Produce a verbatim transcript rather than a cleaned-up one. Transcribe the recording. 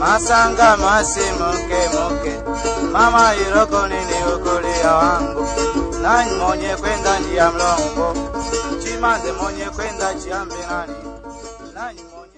masanga masi muke muke, mama iroko nini ukulia wangu, nani mwenye kwenda njia mlongo, chimanze mwenye kwenda chiambe nani, nani mwenye